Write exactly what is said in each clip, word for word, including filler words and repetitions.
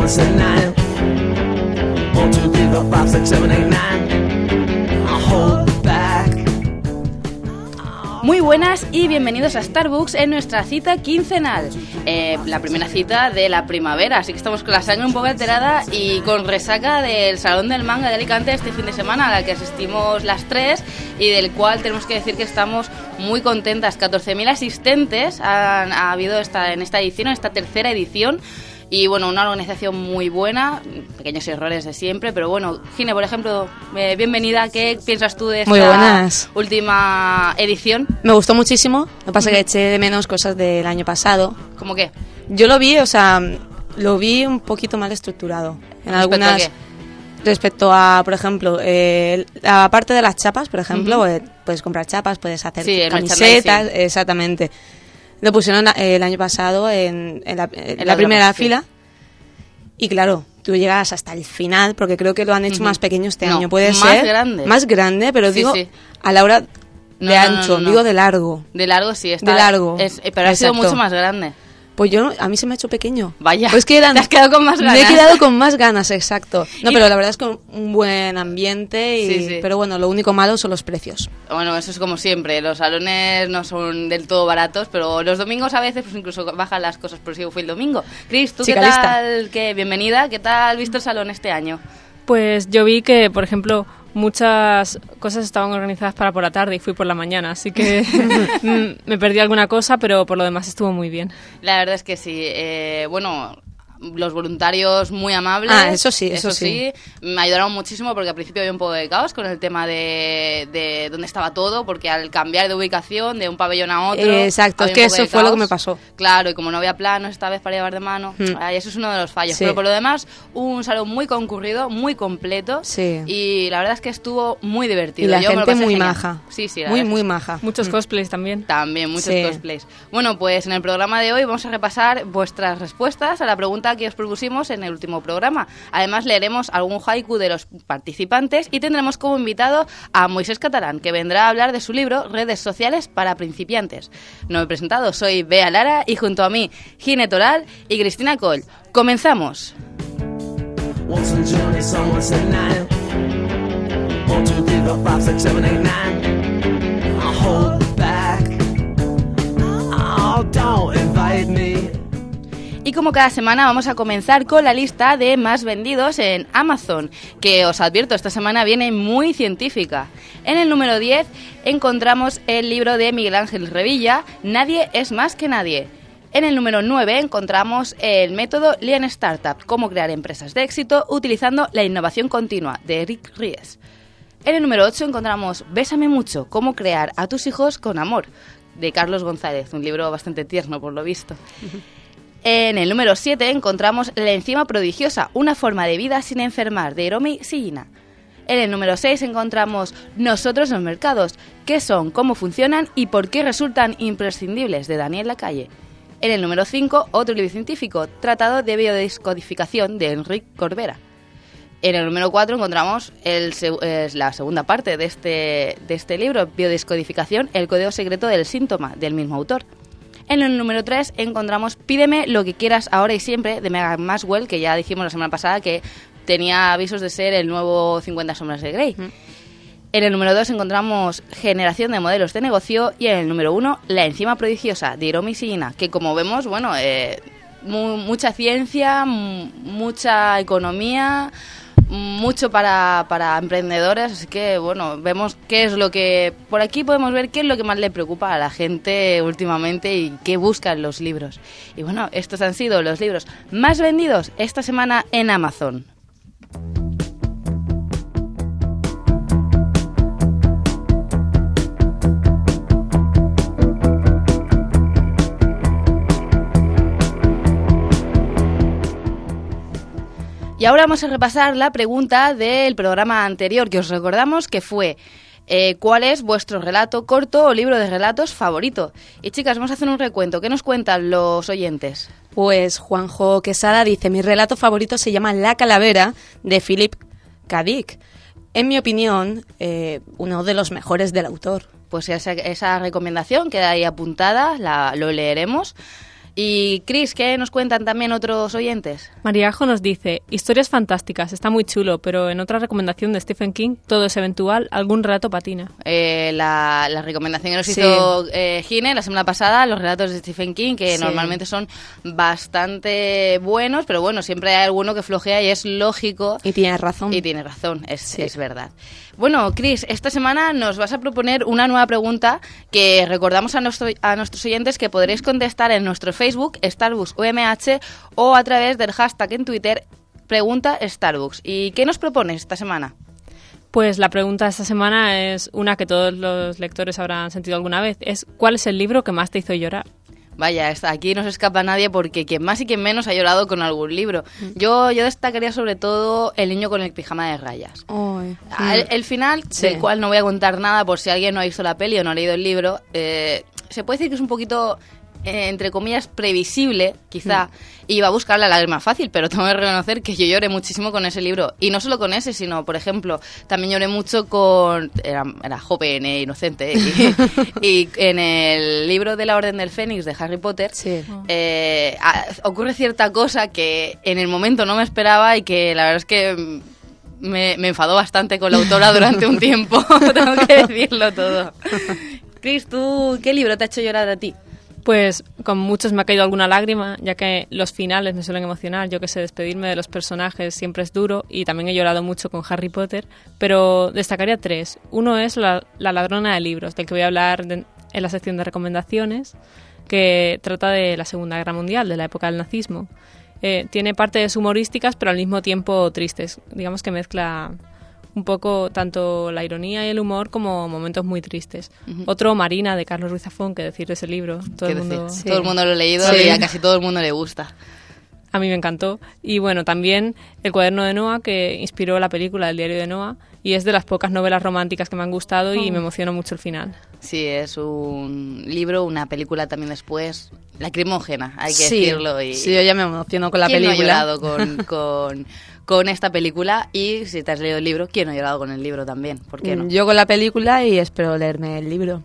someone said nine. One, two, three, four, five, six, seven, eight, nine. I'll hold back. Muy buenas y bienvenidos a Starbucks en nuestra cita quincenal, eh, la primera cita de la primavera, así que estamos con la sangre un poco alterada y con resaca del Salón del Manga de Alicante este fin de semana, a la que asistimos las tres y del cual tenemos que decir que estamos muy contentas. catorce mil asistentes han, ha habido esta, en esta edición, en esta tercera edición. Y bueno, una organización muy buena, pequeños errores de siempre, pero bueno, Gine, por ejemplo, eh, bienvenida. ¿Qué piensas tú de esta muy buenas. última edición? Me gustó muchísimo, lo que pasa es que eché de menos cosas del año pasado. ¿Cómo qué? Yo lo vi, o sea, lo vi un poquito mal estructurado. En ¿Respecto algunas, a qué? Respecto a, por ejemplo, eh, la parte de las chapas, por ejemplo, Uh-huh. eh, puedes comprar chapas, puedes hacer sí, camisetas, exactamente. Lo pusieron eh, el año pasado en, en la, en en la primera sí. fila y claro, tú llegas hasta el final porque creo que lo han hecho uh-huh. más pequeño este no, año. Puede más ser grande. Más grande, pero sí, digo sí. a la hora de no, ancho, no, no, no. digo de largo. De largo sí, está. De largo. Es, pero ha Exacto. sido mucho más grande. Pues yo, a mí se me ha hecho pequeño. Vaya, pues que eran, te has quedado con más ganas. Me he quedado con más ganas, exacto. No, y... pero la verdad es que un buen ambiente, y, sí, sí. pero bueno, lo único malo son los precios. Bueno, eso es como siempre, los salones no son del todo baratos, pero los domingos a veces pues incluso bajan las cosas, por si yo fui el domingo. Cris, ¿tú Chica qué lista. tal? ¿Qué? Bienvenida, ¿qué tal has visto el salón este año? Pues yo vi que, por ejemplo, muchas cosas estaban organizadas para por la tarde y fui por la mañana, así que me perdí alguna cosa, pero por lo demás estuvo muy bien. La verdad es que sí. Eh, bueno, los voluntarios muy amables. Ah, eso sí, eso, eso sí. sí. Me ayudaron muchísimo porque al principio había un poco de caos con el tema de, de dónde estaba todo, porque al cambiar de ubicación de un pabellón a otro... Eh, exacto, es que eso fue lo que me pasó. Claro, y como no había planos esta vez para llevar de mano, hmm. ay, eso es uno de los fallos. Sí. Pero por lo demás, un salón muy concurrido, muy completo. Sí. Y la verdad es que estuvo muy divertido. Y la Yo gente me lo pasé muy genial. maja. Sí, sí. La muy, verdad muy es que maja. Muchos mm. cosplays también. También, muchos sí. cosplays. Bueno, pues en el programa de hoy vamos a repasar vuestras respuestas a la pregunta que os propusimos en el último programa. Además, leeremos algún haiku de los participantes y tendremos como invitado a Moisés Catalán, que vendrá a hablar de su libro Redes sociales para principiantes. No me he presentado, soy Bea Lara y junto a mí, Gine Toral y Cristina Coll. ¡Comenzamos! Once in Germany, someone said nine. One, two, three, four, five, six, seven, eight, nine. I'll hold back. Oh, don't invite me. Y como cada semana vamos a comenzar con la lista de más vendidos en Amazon, que os advierto, esta semana viene muy científica. En el número diez encontramos el libro de Miguel Ángel Revilla, Nadie es más que nadie. En el número nueve encontramos el método Lean Startup, cómo crear empresas de éxito utilizando la innovación continua, de Eric Ries. En el número ocho encontramos Bésame mucho, cómo crear a tus hijos con amor, de Carlos González, un libro bastante tierno por lo visto. En el número siete encontramos La enzima prodigiosa, una forma de vida sin enfermar, de Hiromi Sugina. En el número seis encontramos Nosotros los mercados, qué son, cómo funcionan y por qué resultan imprescindibles, de Daniel Lacalle. En el número cinco, otro libro científico, Tratado de Biodescodificación, de Enrique Corbera. En el número cuatro encontramos el, es la segunda parte de este, de este libro, Biodescodificación, el código secreto del síntoma, del mismo autor. En el número tres encontramos Pídeme lo que quieras ahora y siempre, de Megan Maxwell, que ya dijimos la semana pasada que tenía avisos de ser el nuevo cincuenta sombras de Grey. Mm. En el número dos encontramos Generación de modelos de negocio y en el número uno La enzima prodigiosa, de Hiromi Sugina, que como vemos, bueno, eh, mu- mucha ciencia, m- mucha economía, mucho para, para emprendedores, así que bueno, vemos qué es lo que, por aquí podemos ver qué es lo que más le preocupa a la gente últimamente y qué buscan los libros. Y bueno, estos han sido los libros más vendidos esta semana en Amazon. Y ahora vamos a repasar la pregunta del programa anterior, que os recordamos que fue eh, ¿cuál es vuestro relato corto o libro de relatos favorito? Y chicas, vamos a hacer un recuento. ¿Qué nos cuentan los oyentes? Pues Juanjo Quesada dice, mi relato favorito se llama La calavera, de Philip K. Dick. En mi opinión, eh, uno de los mejores del autor. Pues esa, esa recomendación queda ahí apuntada, la, lo leeremos. Y Chris, ¿qué nos cuentan también otros oyentes? Mariajo nos dice, historias fantásticas, está muy chulo, pero en otra recomendación de Stephen King, todo es eventual, algún relato patina. Eh, la, la recomendación que nos sí. hizo eh, Gine la semana pasada, los relatos de Stephen King, que sí. normalmente son bastante buenos, pero bueno, siempre hay alguno que flojea y es lógico. Y tiene razón. Y tiene razón, es, sí. es verdad. Bueno, Chris, esta semana nos vas a proponer una nueva pregunta que recordamos a, nuestro, a nuestros oyentes que podréis contestar en nuestro Facebook, Starbucks U M H, o a través del hashtag en Twitter, Pregunta Starbucks. ¿Y qué nos propones esta semana? Pues la pregunta de esta semana es una que todos los lectores habrán sentido alguna vez. Es ¿cuál es el libro que más te hizo llorar? Vaya, aquí no se escapa nadie porque quien más y quien menos ha llorado con algún libro. Yo yo destacaría sobre todo El niño con el pijama de rayas. Oh, el, el final, sí. del cual no voy a contar nada por si alguien no ha visto la peli o no ha leído el libro, eh, se puede decir que es un poquito, eh, entre comillas, previsible, quizá, mm. y va a buscar la lágrima fácil, pero tengo que reconocer que yo lloré muchísimo con ese libro. Y no solo con ese, sino, por ejemplo, también lloré mucho con... Era, era joven e inocente. Y, y en el libro de la Orden del Fénix de Harry Potter, sí. eh, a, ocurre cierta cosa que en el momento no me esperaba y que la verdad es que me, me enfadó bastante con la autora durante un tiempo. Tengo que decirlo todo. Chris, ¿tú qué libro te ha hecho llorar a ti? Pues con muchos me ha caído alguna lágrima, ya que los finales me suelen emocionar. Yo que sé, despedirme de los personajes siempre es duro y también he llorado mucho con Harry Potter, pero destacaría tres. Uno es La, la ladrona de libros, del que voy a hablar de, en la sección de recomendaciones, que trata de la Segunda Guerra Mundial, de la época del nazismo. Eh, tiene partes humorísticas, pero al mismo tiempo tristes. Digamos que mezcla un poco tanto la ironía y el humor como momentos muy tristes. Uh-huh. Otro, Marina, de Carlos Ruiz Zafón, que decir de ese libro. Todo, el mundo... sí. todo el mundo lo ha leído sí. y a casi todo el mundo le gusta. A mí me encantó. Y bueno, también El cuaderno de Noah, que inspiró la película El diario de Noah, y es de las pocas novelas románticas que me han gustado y oh. me emocionó mucho el final. Sí, es un libro, una película también después, lacrimógena, hay que sí. decirlo. Y sí, yo ya me emociono con la ¿quién película? No ha llorado con, con, con esta película? Y si te has leído el libro, ¿quién no ha llorado con el libro también? ¿Por qué no? Yo con la película y espero leerme el libro.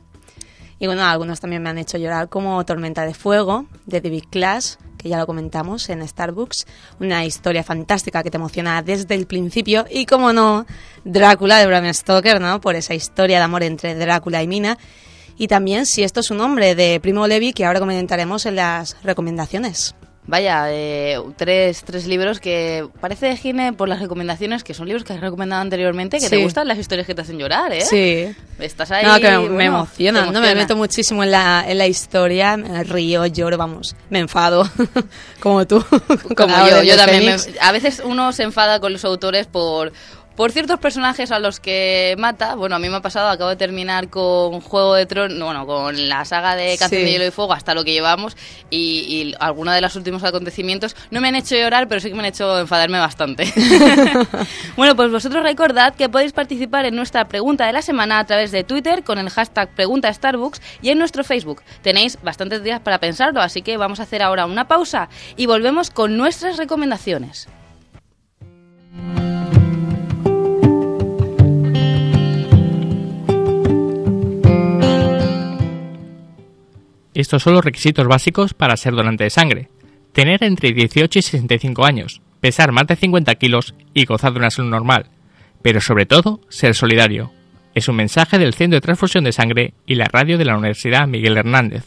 Y bueno, algunos también me han hecho llorar, como Tormenta de Fuego, de David Clash, que ya lo comentamos en Starbucks, una historia fantástica que te emociona desde el principio, y como no, Drácula de Bram Stoker, ¿no? Por esa historia de amor entre Drácula y Mina, y también Si esto es un hombre, de Primo Levi, que ahora comentaremos en las recomendaciones. Vaya, eh, tres, tres libros que parece de Gine por las recomendaciones, que son libros que has recomendado anteriormente, que sí. te gustan las historias que te hacen llorar, ¿eh? Sí. Estás ahí... No, que me, bueno, me emociona, emociona. No me meto muchísimo en la, en la historia, me río, lloro, vamos, me enfado, como tú. Como yo, yo también. Me, a veces uno se enfada con los autores por... Por ciertos personajes a los que mata. Bueno, a mí me ha pasado, acabo de terminar con Juego de Tronos, bueno, con la saga de Canción sí. de Hielo y Fuego, hasta lo que llevamos, y, y algunos de los últimos acontecimientos no me han hecho llorar, pero sí que me han hecho enfadarme bastante. Bueno, pues vosotros recordad que podéis participar en nuestra pregunta de la semana a través de Twitter con el hashtag Pregunta Starbucks y en nuestro Facebook. Tenéis bastantes días para pensarlo, así que vamos a hacer ahora una pausa y volvemos con nuestras recomendaciones. Estos son los requisitos básicos para ser donante de sangre. Tener entre dieciocho y sesenta y cinco años, pesar más de cincuenta kilos y gozar de una salud normal. Pero sobre todo, ser solidario. Es un mensaje del Centro de Transfusión de Sangre y la radio de la Universidad Miguel Hernández.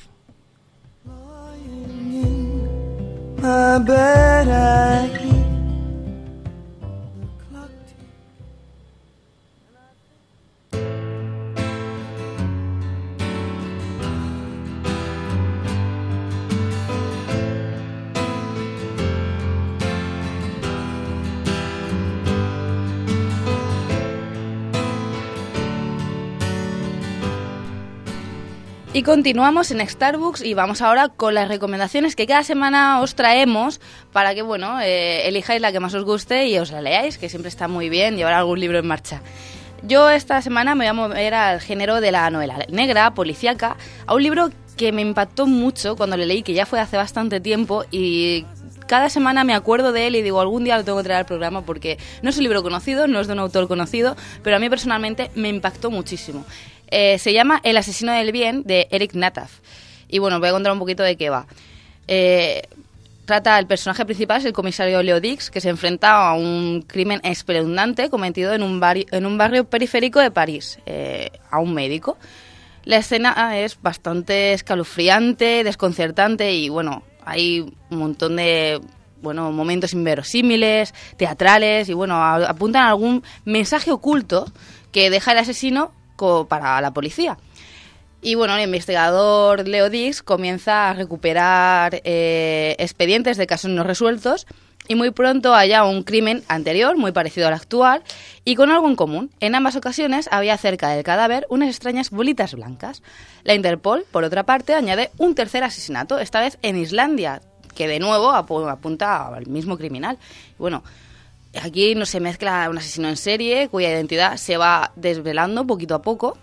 Y continuamos en Starbucks y vamos ahora con las recomendaciones que cada semana os traemos para que, bueno, eh, elijáis la que más os guste y os la leáis, que siempre está muy bien llevar algún libro en marcha. Yo esta semana me voy a mover al género de la novela negra, policíaca, a un libro que me impactó mucho cuando le leí, que ya fue hace bastante tiempo, y cada semana me acuerdo de él y digo, algún día lo tengo que traer al programa porque no es un libro conocido, no es de un autor conocido, pero a mí personalmente me impactó muchísimo. Eh, se llama El asesino del bien, de Eric Nataf. Y bueno, os voy a contar un poquito de qué va. Eh, trata el personaje principal, es el comisario Leo Dix, que se enfrenta a un crimen espeluznante cometido en un, barrio, en un barrio periférico de París, eh, a un médico. La escena es bastante escalofriante, desconcertante y, bueno, hay un montón de bueno momentos inverosímiles, teatrales y, bueno, a, apuntan a algún mensaje oculto que deja el asesino co- para la policía. Y, bueno, el investigador Leo Dix comienza a recuperar eh, expedientes de casos no resueltos y muy pronto halla un crimen anterior, muy parecido al actual, y con algo en común. En ambas ocasiones había cerca del cadáver unas extrañas bolitas blancas. La Interpol, por otra parte, añade un tercer asesinato, esta vez en Islandia, que de nuevo ap- apunta al mismo criminal. Y, bueno, aquí no se mezcla un asesino en serie, cuya identidad se va desvelando poquito a poco,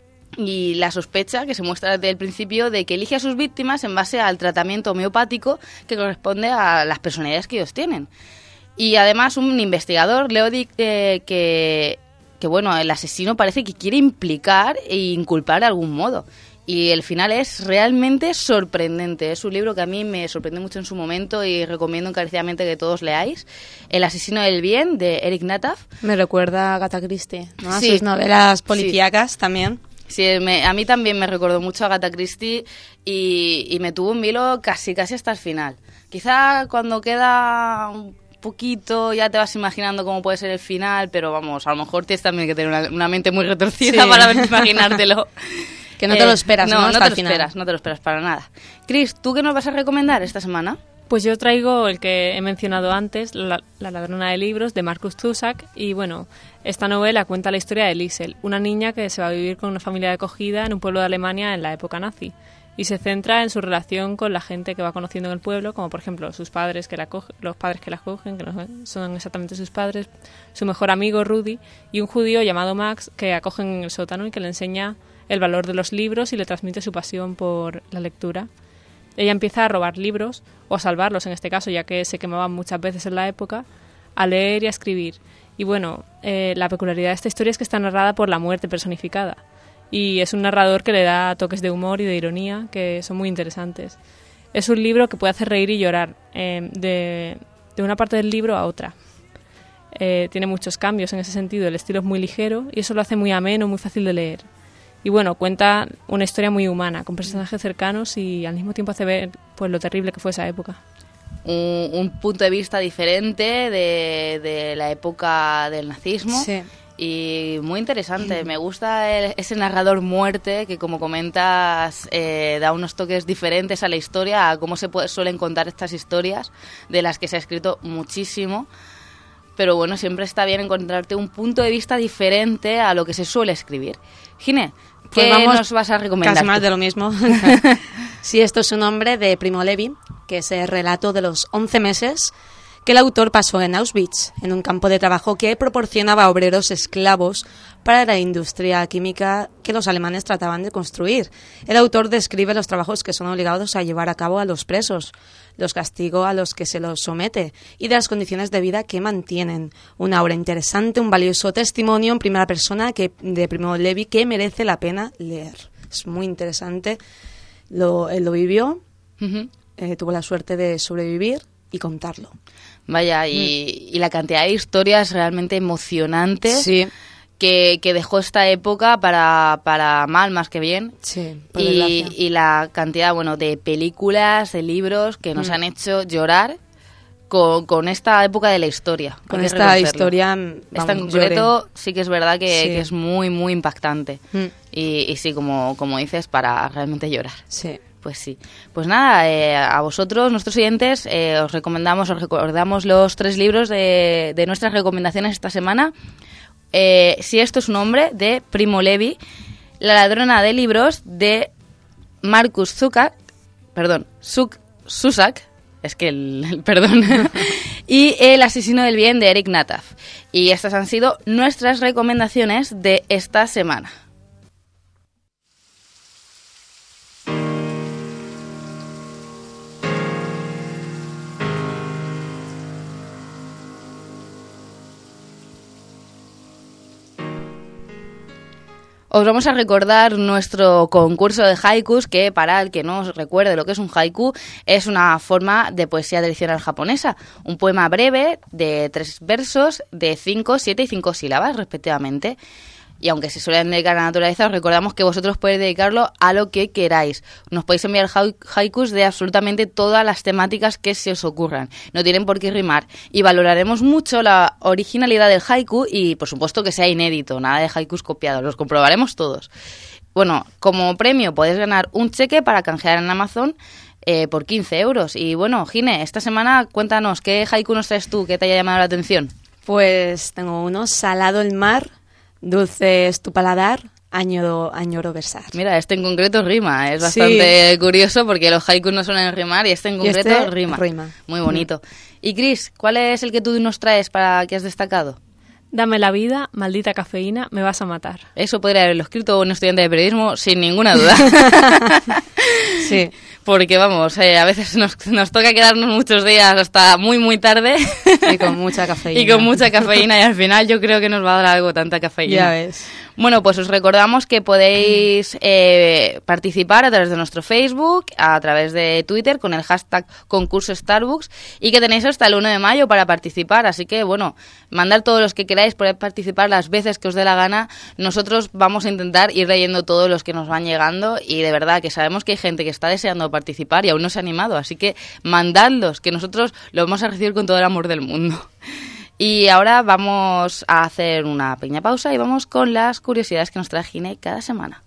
y la sospecha que se muestra desde el principio de que elige a sus víctimas en base al tratamiento homeopático que corresponde a las personalidades que ellos tienen. Y además un investigador, Leo Dix, eh, que, que bueno, el asesino parece que quiere implicar e inculpar de algún modo. Y el final es realmente sorprendente. Es un libro que a mí me sorprendió mucho en su momento y recomiendo encarecidamente que todos leáis. El asesino del bien, de Eric Nataf. Me recuerda a Agatha Christie, ¿no? A Sí. sus novelas policíacas, sí, también. Sí, me, a mí también me recordó mucho a Agatha Christie y, y me tuvo en vilo casi casi hasta el final. Quizá cuando queda un poquito ya te vas imaginando cómo puede ser el final, pero vamos, a lo mejor tienes también que tener una, una mente muy retorcida, sí, para imaginártelo. Que no te lo esperas, eh, ¿no? No, Hasta no te el lo final. esperas, no te lo esperas para nada. Chris, ¿tú qué nos vas a recomendar esta semana? Pues yo traigo el que he mencionado antes, La, la ladrona de libros, de Markus Zusak. Y bueno, esta novela cuenta la historia de Liesel, una niña que se va a vivir con una familia de acogida en un pueblo de Alemania en la época nazi. Y se centra en su relación con la gente que va conociendo en el pueblo, como por ejemplo sus padres que la cogen, los padres que la acogen, que no son exactamente sus padres, su mejor amigo Rudy y un judío llamado Max que acogen en el sótano y que le enseña el valor de los libros y le transmite su pasión por la lectura. Ella empieza a robar libros, o a salvarlos en este caso, ya que se quemaban muchas veces en la época, a leer y a escribir. Y bueno, eh, la peculiaridad de esta historia es que está narrada por la muerte personificada. Y es un narrador que le da toques de humor y de ironía que son muy interesantes. Es un libro que puede hacer reír y llorar eh, de, de una parte del libro a otra. Eh, tiene muchos cambios en ese sentido, el estilo es muy ligero y eso lo hace muy ameno, muy fácil de leer. Y bueno, cuenta una historia muy humana, con personajes cercanos y al mismo tiempo hace ver pues lo terrible que fue esa época. Un, un punto de vista diferente de, de la época del nazismo. Sí. Y muy interesante. Me gusta el, ese narrador muerte que, como comentas, eh, da unos toques diferentes a la historia, a cómo se puede, suelen contar estas historias, de las que se ha escrito muchísimo. Pero bueno, siempre está bien encontrarte un punto de vista diferente a lo que se suele escribir. Gine, ¿qué Pues vamos nos vas a recomendar? Casi más tú? de lo mismo. Sí, esto es un nombre de Primo Levi, que es el relato de los once meses que el autor pasó en Auschwitz, en un campo de trabajo que proporcionaba obreros esclavos para la industria química que los alemanes trataban de construir. El autor describe los trabajos que son obligados a llevar a cabo a los presos, los castigos a los que se los somete y de las condiciones de vida que mantienen. Una obra interesante, un valioso testimonio en primera persona que, de Primo Levi que merece la pena leer. Es muy interesante. Lo, él lo vivió, Uh-huh. eh, tuvo la suerte de sobrevivir y contarlo. Vaya, y, y la cantidad de historias realmente emocionantes Sí, que, que dejó esta época para, para mal más que bien. sí, por Y, desgracia. y la cantidad, bueno, de películas, de libros que nos Mm. han hecho llorar con, con esta época de la historia. Hay Con que esta reconocerlo. historia, Esta en vamos, concreto lloré. sí que es verdad que, Sí. que es muy, muy impactante. Mm. Y, y sí, como, como dices, para realmente llorar. Sí. Pues sí. Pues nada, eh, a vosotros, nuestros oyentes, eh, os recomendamos, os recordamos los tres libros de, de nuestras recomendaciones esta semana. Eh, si esto es un hombre, de Primo Levi. La ladrona de libros, de Markus Zusak. Perdón, Zuk, Zusak. Es que el, el perdón. Y El asesino del bien, de Eric Nataf. Y estas han sido nuestras recomendaciones de esta semana. os vamos a recordar nuestro concurso de haikus, que para el que no os recuerde lo que es un haiku, es una forma de poesía tradicional japonesa. Un poema breve de tres versos de cinco, siete y cinco sílabas, respectivamente. Y aunque se suelen dedicar a la naturaleza, os recordamos que vosotros podéis dedicarlo a lo que queráis. Nos podéis enviar haikus de absolutamente todas las temáticas que se os ocurran. No tienen por qué rimar. Y valoraremos mucho la originalidad del haiku y, por supuesto, que sea inédito. Nada de haikus copiados. Los comprobaremos todos. Bueno, como premio podéis ganar un cheque para canjear en Amazon eh, por quince euros. Y bueno, Gine, esta semana cuéntanos, ¿qué haiku nos traes tú que te haya llamado la atención? Pues tengo uno, salado el mar, dulce es tu paladar, añoro, añoro besar. Mira, este en concreto rima, es bastante sí. curioso porque los haikus no suelen rimar y este en concreto este rima. rima. Muy bonito. Y Cris, ¿cuál es el que tú nos traes para que has destacado? Dame la vida, maldita cafeína, me vas a matar. Eso podría haberlo escrito un estudiante de periodismo sin ninguna duda. Sí. Porque vamos, eh, a veces nos, nos toca quedarnos muchos días hasta muy muy tarde. Y con mucha cafeína. Y con mucha cafeína y al final yo creo que nos va a dar algo tanta cafeína. Ya ves. Bueno, pues os recordamos que podéis eh, participar a través de nuestro Facebook, a través de Twitter con el hashtag concurso Starbucks y que tenéis hasta el uno de mayo para participar. Así que bueno, mandar todos los que queráis, poder participar las veces que os dé la gana. Nosotros vamos a intentar ir leyendo todos los que nos van llegando y de verdad que sabemos que hay gente que está deseando participar y aún no se ha animado. Así que mandadlos, que nosotros lo vamos a recibir con todo el amor del mundo. Y ahora vamos a hacer una pequeña pausa y vamos con las curiosidades que nos trae Gine cada semana.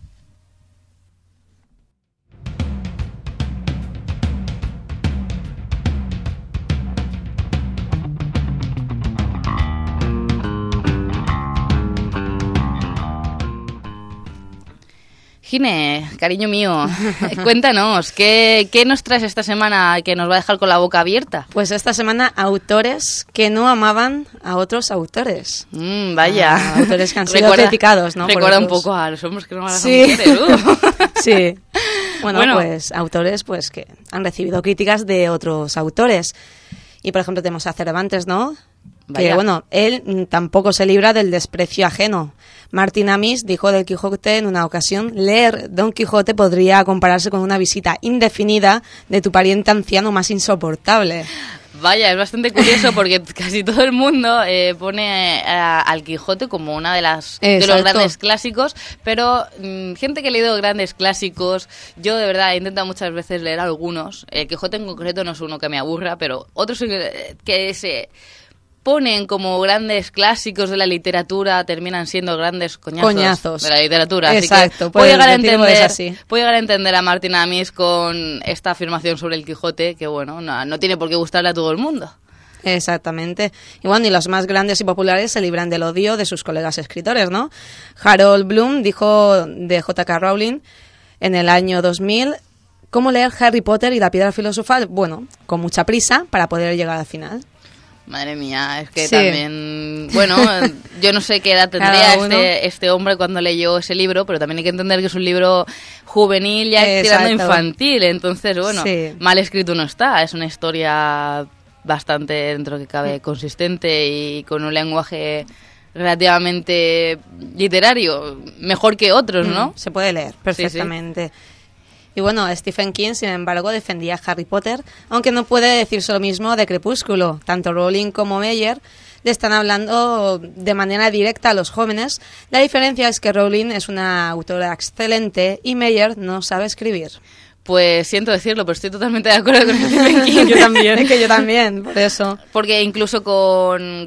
Gine, cariño mío, cuéntanos, ¿qué, ¿qué nos traes esta semana que nos va a dejar con la boca abierta? Pues esta semana, autores que no amaban a otros autores. Mm, vaya. Ah, autores que han sido recuerda, criticados, ¿no? Recuerda un otros. poco a los hombres que no amaban sí. a las mujeres. Uh. Sí. Bueno, bueno, pues autores pues que han recibido críticas de otros autores. Y, por ejemplo, tenemos a Cervantes, ¿no? Vaya. Que, bueno, él tampoco se libra del desprecio ajeno. Martín Amis dijo del Quijote en una ocasión: leer Don Quijote podría compararse con una visita indefinida de tu pariente anciano más insoportable. Vaya, es bastante curioso porque casi todo el mundo eh, pone a, al Quijote como una de las de los grandes clásicos, pero mmm, gente que ha leído grandes clásicos, yo de verdad he intentado muchas veces leer algunos. El Quijote en concreto no es uno que me aburra, pero otros que, que se ponen como grandes clásicos de la literatura terminan siendo grandes coñazos, coñazos. de la literatura. Exacto, así que puedo llegar a entender, así. puedo llegar a entender a Martín Amis con esta afirmación sobre el Quijote, que bueno, no, no tiene por qué gustarle a todo el mundo. Exactamente. Y bueno, y los más grandes y populares se libran del odio de sus colegas escritores, ¿no? Harold Bloom dijo de J K Rowling en el año dos mil: ¿cómo leer Harry Potter y la piedra filosofal? Bueno, con mucha prisa para poder llegar al final. Madre mía, es que sí. también... Bueno, yo no sé qué edad tendría este, este hombre cuando leyó ese libro, pero también hay que entender que es un libro juvenil ya tirando infantil. Entonces, bueno, sí. mal escrito no está. Es una historia bastante, dentro que cabe, consistente y con un lenguaje relativamente literario, mejor que otros, ¿no? Mm, se puede leer perfectamente. Sí, sí. Y bueno, Stephen King, sin embargo, defendía a Harry Potter, aunque no puede decirse lo mismo de Crepúsculo. Tanto Rowling como Meyer le están hablando de manera directa a los jóvenes. La diferencia es que Rowling es una autora excelente y Meyer no sabe escribir. Pues siento decirlo, pero estoy totalmente de acuerdo con Stephen King. Yo también. Es que yo también, por eso. Porque incluso con,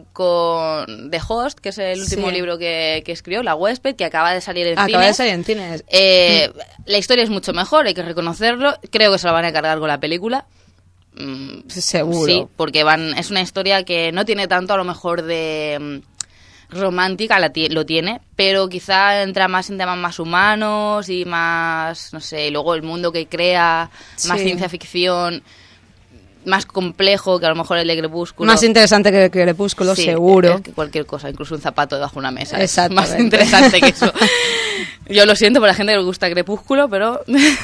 con The Host, que es el último sí. libro que, que escribió, La Huésped, que acaba de salir en acaba cines. Acaba de salir en cines. Eh, mm. La historia es mucho mejor, hay que reconocerlo. Creo que se la van a cargar con la película. Mm, Seguro. Sí, porque van es una historia que no tiene tanto a lo mejor de... romántica, la t- lo tiene, pero quizá entra más en temas más humanos y más, no sé, y luego el mundo que crea, más sí. ciencia ficción, más complejo que a lo mejor el de Crepúsculo. Más interesante que Crepúsculo, sí, seguro. Es que cualquier cosa, incluso un zapato debajo de una mesa. Es más interesante que eso. Yo lo siento por la gente que le gusta Crepúsculo, pero...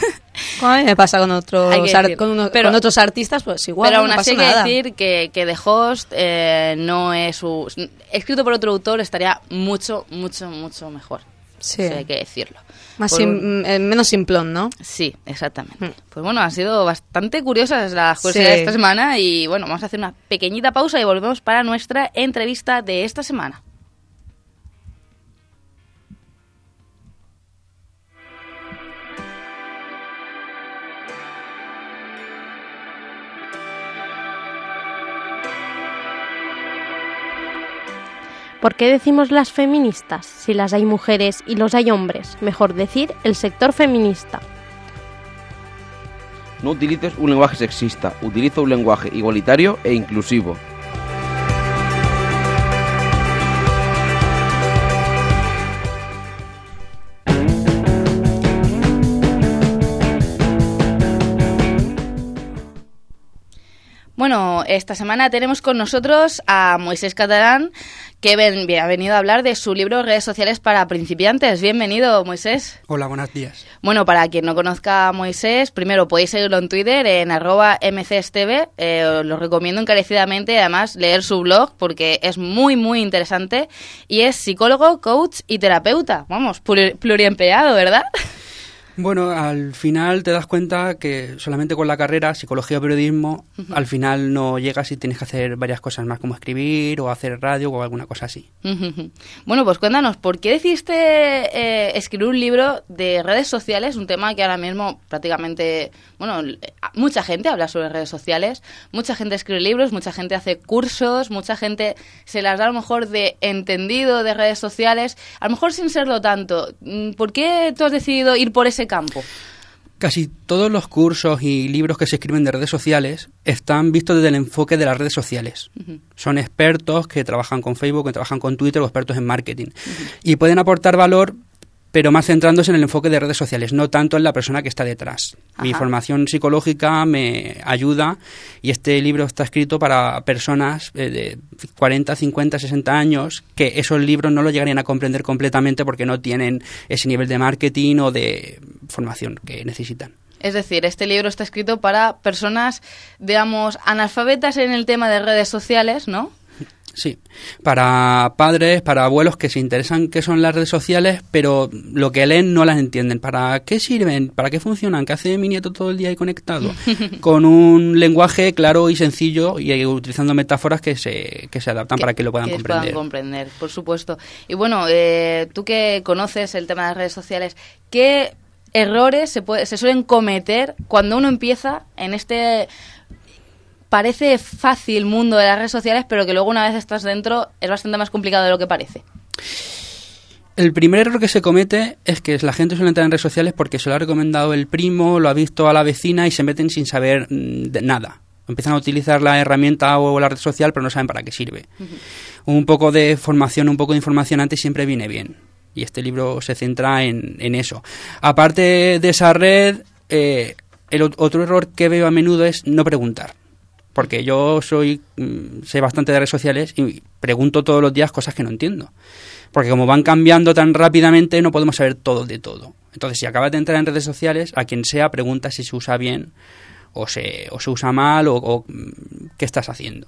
A mí me pasa con otros, ar- con, uno, pero, con otros artistas, pues igual. Pero no aún pasa así hay nada. que decir que, que The Host eh, no es su... Escrito por otro autor estaría mucho, mucho, mucho mejor. Sí. Eso hay que decirlo. Más Por sim- un- eh, menos simplón, ¿no? Sí, exactamente. Mm. Pues bueno, han sido bastante curiosas las curiosidades Sí. de esta semana y bueno, vamos a hacer una pequeñita pausa y volvemos para nuestra entrevista de esta semana. ¿Por qué decimos las feministas? Si las hay mujeres y los hay hombres, mejor decir el sector feminista. No utilices un lenguaje sexista, utiliza un lenguaje igualitario e inclusivo. Bueno, esta semana tenemos con nosotros a Moisés Catalán, que ven, ha venido a hablar de su libro Redes sociales para principiantes. Bienvenido, Moisés. Hola, buenos días. Bueno, para quien no conozca a Moisés, primero podéis seguirlo en Twitter, en arroba mcstv. Eh, os lo recomiendo encarecidamente, además, leer su blog, porque es muy, muy interesante. Y es psicólogo, coach y terapeuta. Vamos, pluri- pluriempleado, ¿verdad? Bueno, al final te das cuenta que solamente con la carrera, psicología o periodismo, uh-huh. al final no llegas y tienes que hacer varias cosas más, como escribir o hacer radio o alguna cosa así. Uh-huh. Bueno, pues cuéntanos, ¿por qué decidiste eh, escribir un libro de redes sociales? Un tema que ahora mismo prácticamente, bueno, mucha gente habla sobre redes sociales, mucha gente escribe libros, mucha gente hace cursos, mucha gente se las da a lo mejor de entendido de redes sociales, a lo mejor sin serlo tanto. ¿Por qué tú has decidido ir por ese campo? Casi todos los cursos y libros que se escriben de redes sociales están vistos desde el enfoque de las redes sociales. Uh-huh. Son expertos que trabajan con Facebook, que trabajan con Twitter o expertos en marketing. Uh-huh. Y pueden aportar valor, pero más centrándose en el enfoque de redes sociales, no tanto en la persona que está detrás. Ajá. Mi formación psicológica me ayuda y este libro está escrito para personas de cuarenta, cincuenta, sesenta años que esos libros no los llegarían a comprender completamente porque no tienen ese nivel de marketing o de formación que necesitan. Es decir, este libro está escrito para personas, digamos, analfabetas en el tema de redes sociales, ¿no? Sí, para padres, para abuelos que se interesan qué son las redes sociales, pero lo que leen no las entienden. ¿Para qué sirven? ¿Para qué funcionan? ¿Qué hace mi nieto todo el día ahí conectado? Con un lenguaje claro y sencillo y utilizando metáforas que se, que se adaptan que, para que lo puedan que comprender. puedan comprender, por supuesto. Y bueno, eh, tú que conoces el tema de las redes sociales, ¿qué errores se, puede, se suelen cometer cuando uno empieza en este... Parece fácil mundo de las redes sociales, pero que luego una vez estás dentro es bastante más complicado de lo que parece? El primer error que se comete es que la gente suele entrar en redes sociales porque se lo ha recomendado el primo, lo ha visto a la vecina y se meten sin saber de nada. Empiezan a utilizar la herramienta o la red social, pero no saben para qué sirve. Uh-huh. Un poco de formación, un poco de información antes siempre viene bien. Y este libro se centra en, en eso. Aparte de esa red, eh, el otro error que veo a menudo es no preguntar. Porque yo soy sé bastante de redes sociales y pregunto todos los días cosas que no entiendo. Porque como van cambiando tan rápidamente, no podemos saber todo de todo. Entonces, si acabas de entrar en redes sociales, a quien sea, pregunta si se usa bien o se, o se usa mal o, o qué estás haciendo.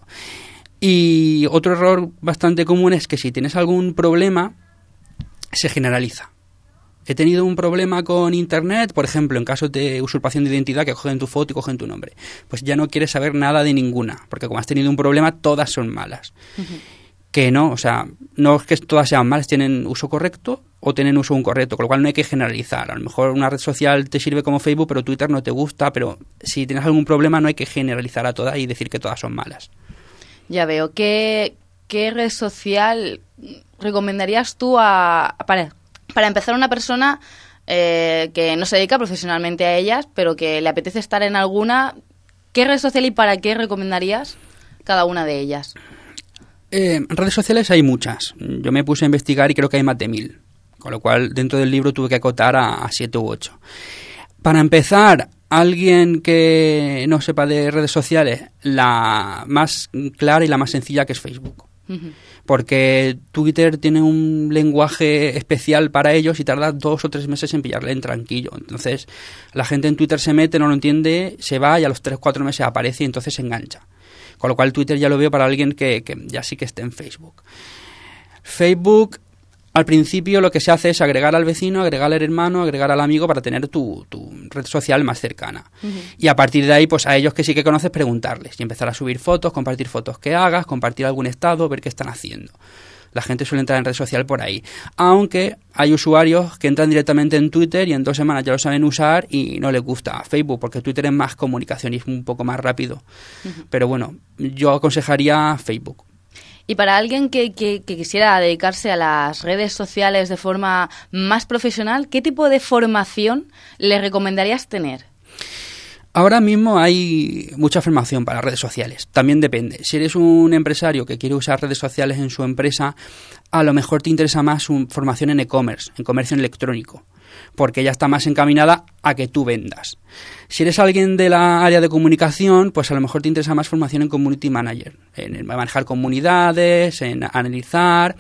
Y otro error bastante común es que si tienes algún problema, se generaliza. He tenido un problema con Internet, por ejemplo, en caso de usurpación de identidad, que cogen tu foto y cogen tu nombre. Pues ya no quieres saber nada de ninguna, porque como has tenido un problema, todas son malas. Uh-huh. Que no, o sea, no es que todas sean malas, tienen uso correcto o tienen uso incorrecto, con lo cual no hay que generalizar. A lo mejor una red social te sirve como Facebook, pero Twitter no te gusta, pero si tienes algún problema no hay que generalizar a todas y decir que todas son malas. Ya veo. ¿Qué, qué red social recomendarías tú a... para Para empezar, una persona eh, que no se dedica profesionalmente a ellas, pero que le apetece estar en alguna, ¿qué red social y para qué recomendarías cada una de ellas? Eh, redes sociales hay muchas. Yo me puse a investigar y creo que hay más de mil. Con lo cual, dentro del libro tuve que acotar a, a siete u ocho. Para empezar, alguien que no sepa de redes sociales, la más clara y la más sencilla que es Facebook. Uh-huh. Porque Twitter tiene un lenguaje especial para ellos y tarda dos o tres meses en pillarle en tranquillo. Entonces, la gente en Twitter se mete, no lo entiende, se va y a los tres o cuatro meses aparece y entonces se engancha. Con lo cual, Twitter ya lo veo para alguien que, que ya sí que esté en Facebook. Facebook, al principio lo que se hace es agregar al vecino, agregar al hermano, agregar al amigo para tener tu, tu red social más cercana. Uh-huh. Y a partir de ahí, pues a ellos que sí que conoces, preguntarles y empezar a subir fotos, compartir fotos que hagas, compartir algún estado, ver qué están haciendo. La gente suele entrar en red social por ahí. Aunque hay usuarios que entran directamente en Twitter y en dos semanas ya lo saben usar y no les gusta Facebook, porque Twitter es más comunicación y es un poco más rápido. Uh-huh. Pero bueno, yo aconsejaría Facebook. Y para alguien que, que, que quisiera dedicarse a las redes sociales de forma más profesional, ¿qué tipo de formación le recomendarías tener? Ahora mismo hay mucha formación para redes sociales. También depende. Si eres un empresario que quiere usar redes sociales en su empresa, a lo mejor te interesa más una formación en e-commerce, en comercio electrónico, porque ya está más encaminada a que tú vendas. Si eres alguien de la área de comunicación, pues a lo mejor te interesa más formación en Community Manager, en manejar comunidades, en analizar.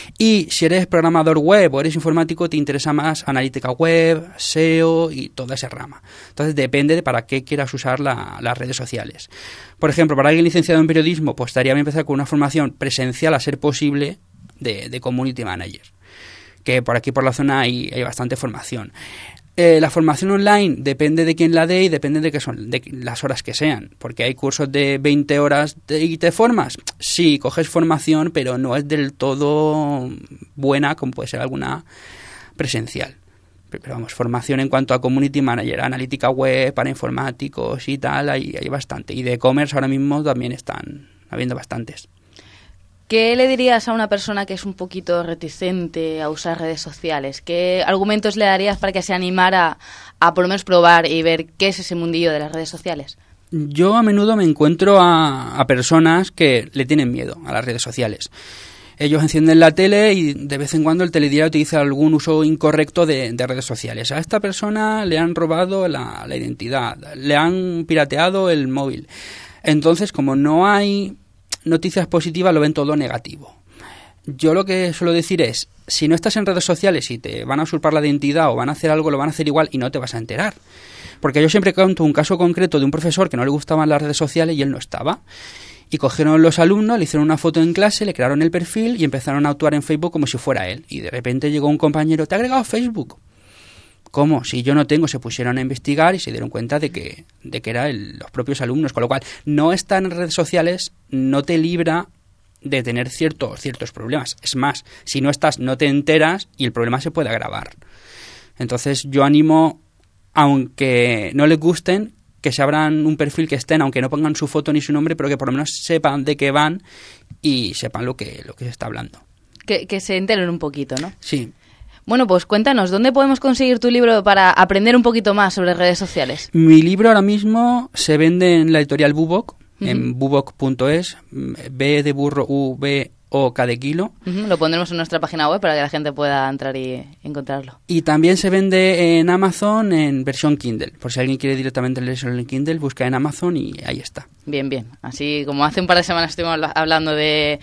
Y si eres programador web o eres informático, te interesa más analítica web, S E O y toda esa rama. Entonces depende de para qué quieras usar la, las redes sociales. Por ejemplo, para alguien licenciado en periodismo, pues estaría bien empezar con una formación presencial, a ser posible, de, de Community Manager, que por aquí por la zona hay, hay bastante formación. Eh, la formación online depende de quién la dé y depende de, que son, de las horas que sean, porque hay cursos de veinte horas de, y te formas. Sí, coges formación, pero no es del todo buena como puede ser alguna presencial. Pero vamos, formación en cuanto a Community Manager, analítica web para informáticos y tal, hay, hay bastante. Y de e-commerce ahora mismo también están habiendo bastantes. ¿Qué le dirías a una persona que es un poquito reticente a usar redes sociales? ¿Qué argumentos le darías para que se animara a por lo menos probar y ver qué es ese mundillo de las redes sociales? Yo a menudo me encuentro a, a personas que le tienen miedo a las redes sociales. Ellos encienden la tele y de vez en cuando el telediario te dice algún uso incorrecto de, de redes sociales. A esta persona le han robado la, la identidad, le han pirateado el móvil. Entonces, como no hay noticias positivas, lo ven todo negativo. Yo lo que suelo decir es, si no estás en redes sociales y te van a usurpar la identidad o van a hacer algo, lo van a hacer igual y no te vas a enterar. Porque yo siempre cuento un caso concreto de un profesor que no le gustaban las redes sociales y él no estaba. Y cogieron los alumnos, le hicieron una foto en clase, le crearon el perfil y empezaron a actuar en Facebook como si fuera él. Y de repente llegó un compañero, ¿te ha agregado a Facebook? ¿Cómo? Si yo no tengo, se pusieron a investigar y se dieron cuenta de que, de que eran los propios alumnos. Con lo cual, no estar en redes sociales no te libra de tener ciertos, ciertos problemas. Es más, si no estás, no te enteras y el problema se puede agravar. Entonces, yo animo, aunque no les gusten, que se abran un perfil, que estén, aunque no pongan su foto ni su nombre, pero que por lo menos sepan de qué van y sepan lo que, lo que se está hablando. Que, que se enteren un poquito, ¿no? Sí. Bueno, pues cuéntanos, ¿dónde podemos conseguir tu libro para aprender un poquito más sobre redes sociales? Mi libro ahora mismo se vende en la editorial Bubok, uh-huh. en bubok punto es, B de burro, U, B, O, K de kilo. Uh-huh. Lo pondremos en nuestra página web para que la gente pueda entrar y encontrarlo. Y también se vende en Amazon en versión Kindle. Por si alguien quiere directamente leerlo en Kindle, busca en Amazon y ahí está. Bien, bien. Así como hace un par de semanas estuvimos hablando de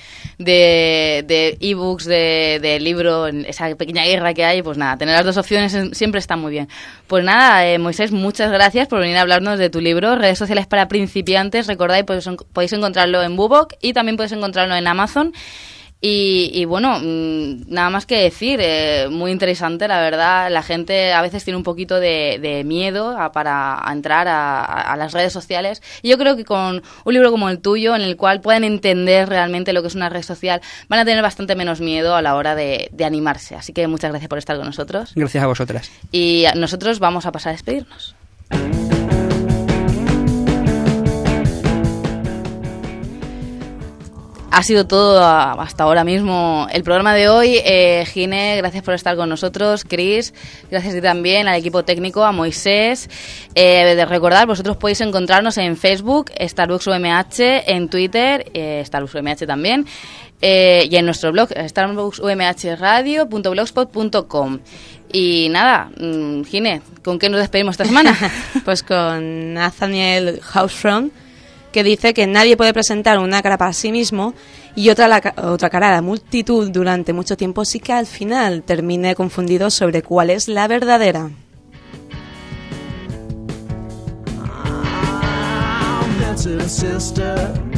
de, de ebooks, de, de libro, esa pequeña guerra que hay, pues nada, tener las dos opciones siempre está muy bien. Pues nada, eh, Moisés, muchas gracias por venir a hablarnos de tu libro, Redes Sociales para Principiantes. Recordad, pues, podéis encontrarlo en Bubok y también podéis encontrarlo en Amazon. Y, y bueno, nada más que decir, eh, muy interesante, la verdad. La gente a veces tiene un poquito de, de miedo a, para a entrar a, a las redes sociales. Y yo creo que con un libro como el tuyo, en el cual pueden entender realmente lo que es una red social, van a tener bastante menos miedo a la hora de, de animarse. Así que muchas gracias por estar con nosotros. Gracias a vosotras. Y nosotros vamos a pasar a despedirnos. Ha sido todo hasta ahora mismo el programa de hoy. Eh, Gine, gracias por estar con nosotros. Chris, gracias a ti también, al equipo técnico, a Moisés. Eh, de recordar, vosotros podéis encontrarnos en Facebook, Starbucks U M H, en Twitter, eh, Starbucks U M H también, eh, y en nuestro blog, starbucks u m h radio punto blogspot punto com. Y nada, Gine, ¿con qué nos despedimos esta semana? Pues con Nathaniel Hausfront, que dice que nadie puede presentar una cara para sí mismo y otra, la, otra cara a la multitud durante mucho tiempo, sí que al final termine confundido sobre cuál es la verdadera. Sister